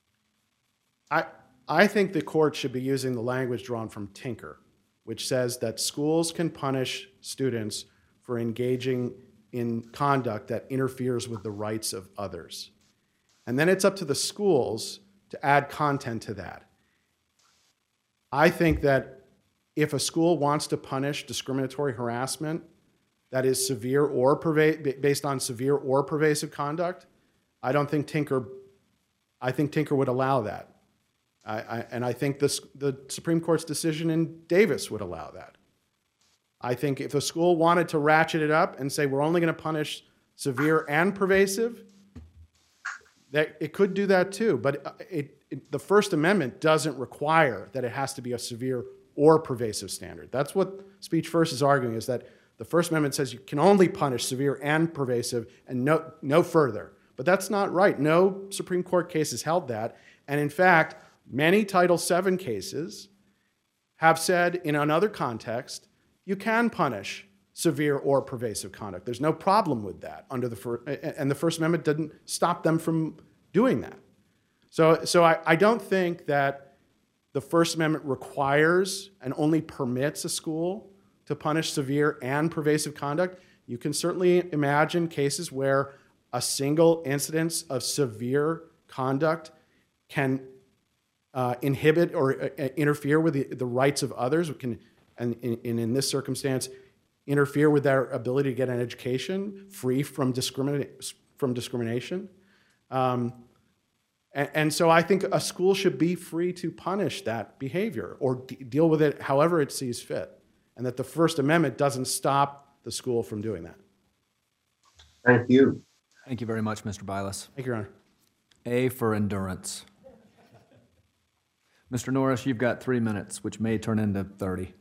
I think the court should be using the language drawn from Tinker, which says that schools can punish students for engaging in conduct that interferes with the rights of others. And then it's up to the schools to add content to that. I think that if a school wants to punish discriminatory harassment that is severe or based on severe or pervasive conduct, I think Tinker would allow that. And I think the Supreme Court's decision in Davis would allow that. I think if a school wanted to ratchet it up and say we're only going to punish severe and pervasive, that it could do that too. But the First Amendment doesn't require that it has to be a severe or pervasive standard. That's what Speech First is arguing, is that the First Amendment says you can only punish severe and pervasive and no further. But that's not right. No Supreme Court case has held that. And in fact, many Title VII cases have said in another context, you can punish severe or pervasive conduct. There's no problem with that and the First Amendment didn't stop them from doing that. So I don't think that the First Amendment requires and only permits a school to punish severe and pervasive conduct. You can certainly imagine cases where a single incidence of severe conduct can inhibit or interfere with the rights of others, and in this circumstance, interfere with their ability to get an education free from discrimination. And so I think a school should be free to punish that behavior or deal with it however it sees fit, and that the First Amendment doesn't stop the school from doing that. Thank you. Thank you very much, Mr. Bilas. Thank you, Your Honor. A for endurance. Mr. Norris, you've got 3 minutes, which may turn into 30.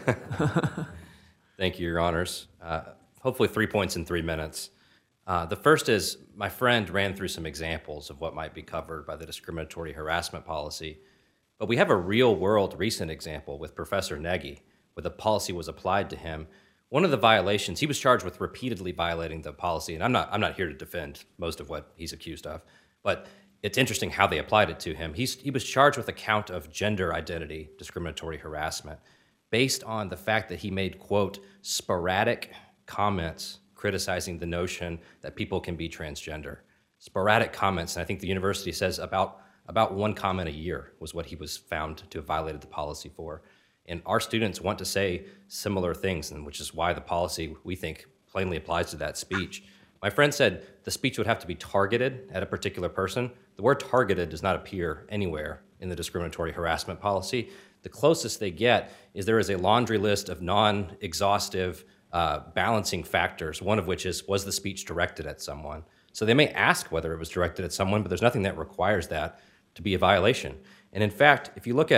Thank you, Your Honors. Hopefully 3 points in 3 minutes. The first is my friend ran through some examples of what might be covered by the discriminatory harassment policy, but we have a real-world recent example with Professor Nagy, where the policy was applied to him. One of the violations, he was charged with repeatedly violating the policy, and I'm not here to defend most of what he's accused of, but it's interesting how they applied it to him. He was charged with a count of gender identity discriminatory harassment based on the fact that he made, quote, sporadic comments criticizing the notion that people can be transgender. Sporadic comments, and I think the university says about one comment a year was what he was found to have violated the policy for. And our students want to say similar things, and which is why the policy, we think, plainly applies to that speech. My friend said the speech would have to be targeted at a particular person. The word targeted does not appear anywhere in the discriminatory harassment policy. The closest they get is there is a laundry list of non-exhaustive balancing factors, one of which is, was the speech directed at someone? So they may ask whether it was directed at someone, but there's nothing that requires that to be a violation. And in fact, if you look at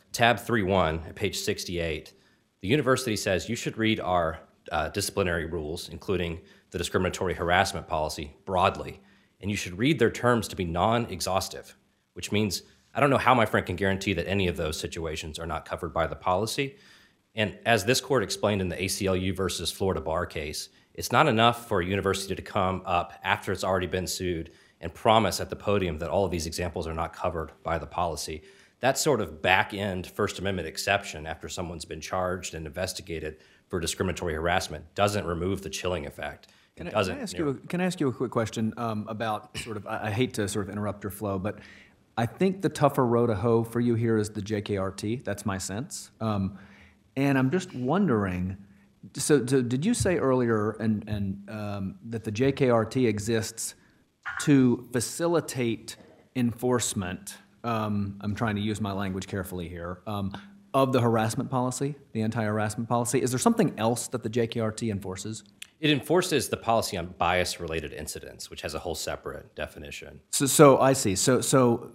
tab 3.1 at page 68, the university says you should read our disciplinary rules, including the discriminatory harassment policy, broadly, and you should read their terms to be non-exhaustive, which means I don't know how my friend can guarantee that any of those situations are not covered by the policy. And as this court explained in the ACLU versus Florida Bar case, it's not enough for a university to come up after it's already been sued and promise at the podium that all of these examples are not covered by the policy. That sort of back-end First Amendment exception after someone's been charged and investigated for discriminatory harassment doesn't remove the chilling effect. Can I ask you a quick question about sort of, I hate to sort of interrupt your flow, but I think the tougher row to hoe for you here is the JKRT. That's my sense. And I'm just wondering, so did you say earlier that the JKRT exists to facilitate enforcement, I'm trying to use my language carefully here, of the harassment policy, the anti-harassment policy? Is there something else that the JKRT enforces? It enforces the policy on bias-related incidents, which has a whole separate definition. So I see. So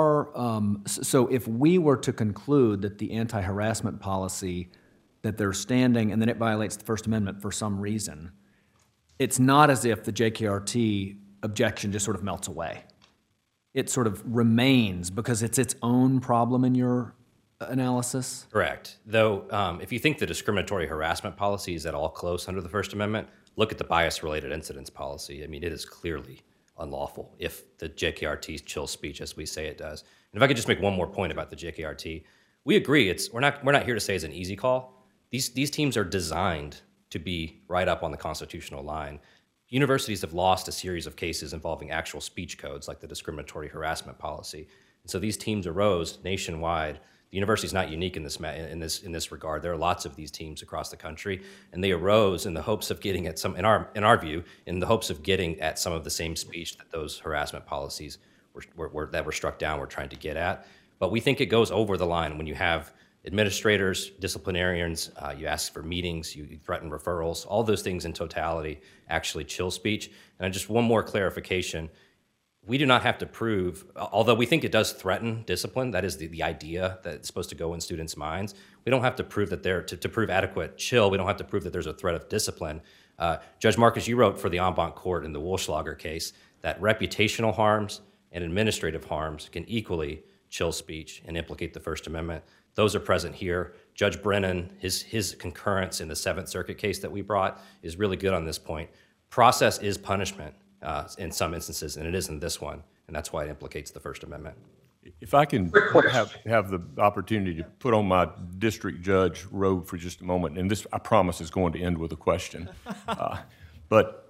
if we were to conclude that the anti-harassment policy, that they're standing and then it violates the First Amendment for some reason, it's not as if the JKRT objection just sort of melts away. It sort of remains because it's its own problem in your analysis? Correct. Though, if you think the discriminatory harassment policy is at all close under the First Amendment, look at the bias-related incidents policy. I mean, it is clearly unlawful if the JKRT chills speech, as we say it does. And if I could just make one more point about the JKRT, we agree. We're not here to say it's an easy call. These teams are designed to be right up on the constitutional line. Universities have lost a series of cases involving actual speech codes, like the discriminatory harassment policy. And so these teams arose nationwide. The university is not unique in this regard. There are lots of these teams across the country, and they arose in the hopes of getting at some, in our view, in the hopes of getting at some of the same speech that those harassment policies that were struck down were trying to get at. But we think it goes over the line when you have administrators, disciplinarians, you ask for meetings, you threaten referrals. All those things in totality actually chill speech. And just one more clarification. We do not have to prove, although we think it does threaten discipline, that is the idea that it's supposed to go in students' minds, we don't have to prove that to prove adequate chill, we don't have to prove that there's a threat of discipline. Judge Marcus, you wrote for the en banc court in the Wolschlager case that reputational harms and administrative harms can equally chill speech and implicate the First Amendment. Those are present here. Judge Brennan, his concurrence in the Seventh Circuit case that we brought is really good on this point. Process is punishment. In some instances, and it isn't this one, and that's why it implicates the First Amendment. If I can have the opportunity to put on my district judge robe for just a moment, and this, I promise, is going to end with a question. But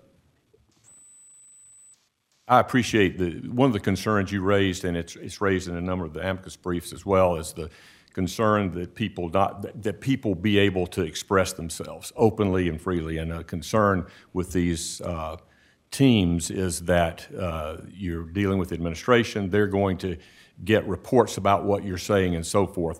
I appreciate one of the concerns you raised, and it's raised in a number of the amicus briefs as well, is the concern that people be able to express themselves openly and freely, and a concern with these teams is that you're dealing with the administration, they're going to get reports about what you're saying and so forth.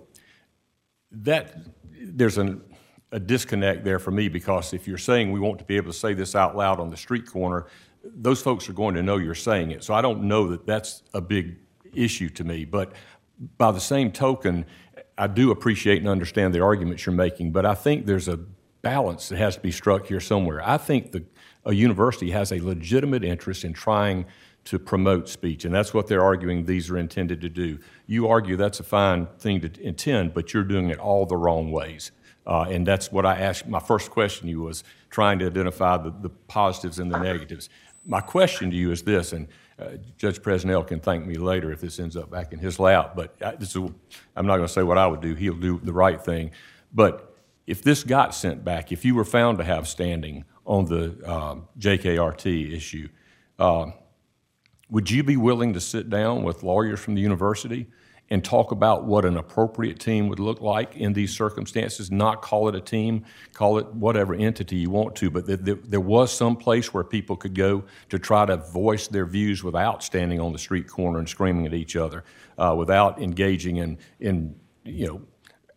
There's a disconnect there for me, because if you're saying we want to be able to say this out loud on the street corner, those folks are going to know you're saying it. So I don't know that that's a big issue to me. But by the same token, I do appreciate and understand the arguments you're making, but I think there's a balance that has to be struck here somewhere. I think a university has a legitimate interest in trying to promote speech, and that's what they're arguing these are intended to do. You argue that's a fine thing to intend, but you're doing it all the wrong ways. And that's what I asked. My first question to you was trying to identify the positives and the negatives. My question to you is this, and Judge Presnell can thank me later if this ends up back in his lap, but I'm not going to say what I would do. He'll do the right thing. But if this got sent back, if you were found to have standing on the JKRT issue, would you be willing to sit down with lawyers from the university and talk about what an appropriate team would look like in these circumstances? Not call it a team, call it whatever entity you want to, but there was some place where people could go to try to voice their views without standing on the street corner and screaming at each other, without engaging in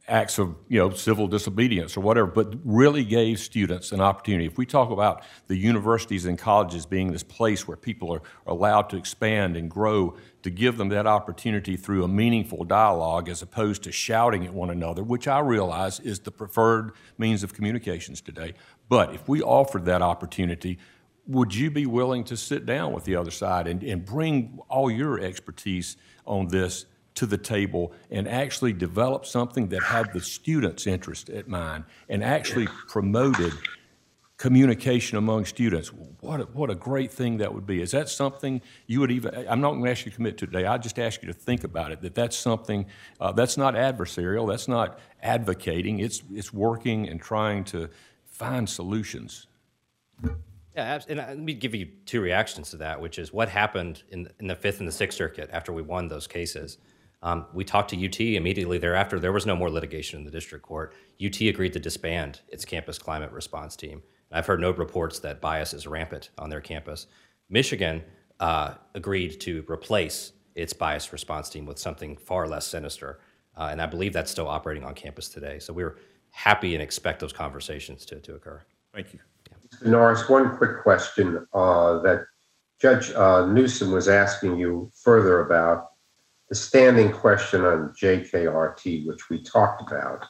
acts of, civil disobedience or whatever, but really gave students an opportunity. If we talk about the universities and colleges being this place where people are allowed to expand and grow, to give them that opportunity through a meaningful dialogue as opposed to shouting at one another, which I realize is the preferred means of communications today. But if we offered that opportunity, would you be willing to sit down with the other side and bring all your expertise on this to the table and actually develop something that had the students' interest at mind and actually promoted communication among students? What a great thing that would be. Is that something you would even, I'm not going to ask you to commit to today, I just ask you to think about it, that's something, that's not adversarial, that's not advocating, it's working and trying to find solutions. Yeah, and let me give you two reactions to that, which is what happened in the Fifth and the Sixth Circuit after we won those cases. We talked to UT immediately thereafter. There was no more litigation in the district court. UT agreed to disband its campus climate response team. I've heard no reports that bias is rampant on their campus. Michigan agreed to replace its bias response team with something far less sinister, and I believe that's still operating on campus today. So we're happy and expect those conversations to occur. Thank you. Mr. Norris, one quick question that Judge Newsom was asking you further about the standing question on JKRT, which we talked about.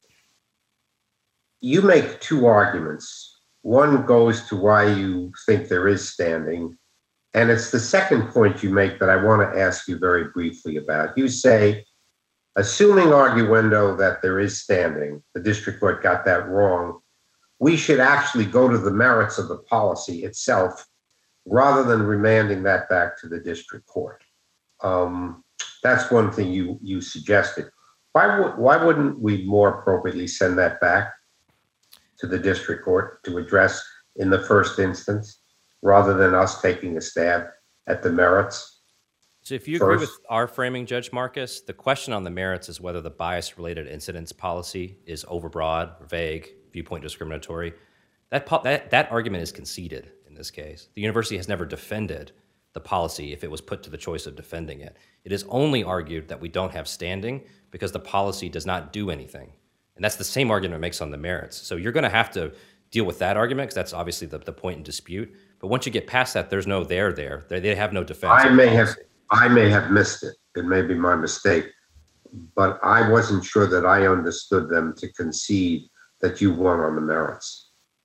You make two arguments. One goes to why you think there is standing, and it's the second point you make that I want to ask you very briefly about. You say, assuming arguendo that there is standing, the district court got that wrong, we should actually go to the merits of the policy itself rather than remanding that back to the district court. That's one thing you suggested. Why wouldn't we more appropriately send that back to the district court to address in the first instance rather than us taking a stab at the merits? So if you agree with our framing, Judge Marcus, the question on the merits is whether the bias-related incidents policy is overbroad, vague, viewpoint discriminatory. That argument is conceded in this case. The university has never defended the policy if it was put to the choice of defending it. It is only argued that we don't have standing because the policy does not do anything. And that's the same argument it makes on the merits. So you're going to have to deal with that argument because that's obviously the point in dispute. But once you get past that, there's no there there. They have no defense. I may have missed it. It may be my mistake. But I wasn't sure that I understood them to concede that you won on the merits.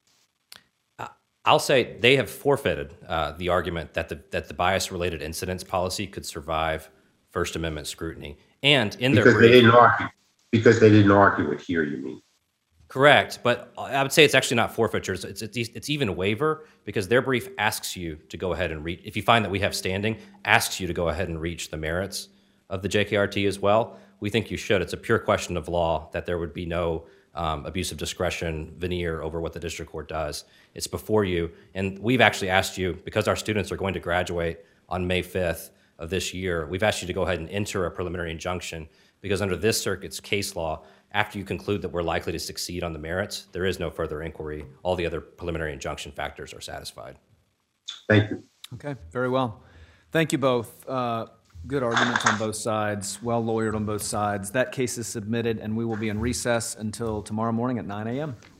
I'll say they have forfeited the argument that the bias-related incidents policy could survive First Amendment scrutiny. And in their brief, because they didn't argue it here, you mean? Correct, but I would say it's actually not forfeiture. It's even waiver because their brief asks you to go ahead and reach. If you find that we have standing, asks you to go ahead and reach the merits of the JKRT as well. We think you should. It's a pure question of law that there would be no abuse of discretion veneer over what the district court does. It's before you, and we've actually asked you, because our students are going to graduate on May 5th of this year, we've asked you to go ahead and enter a preliminary injunction because under this circuit's case law, after you conclude that we're likely to succeed on the merits, there is no further inquiry. All the other preliminary injunction factors are satisfied. Thank you. Okay, very well. Thank you both. Good arguments on both sides, well lawyered on both sides. That case is submitted, and we will be in recess until tomorrow morning at 9 a.m.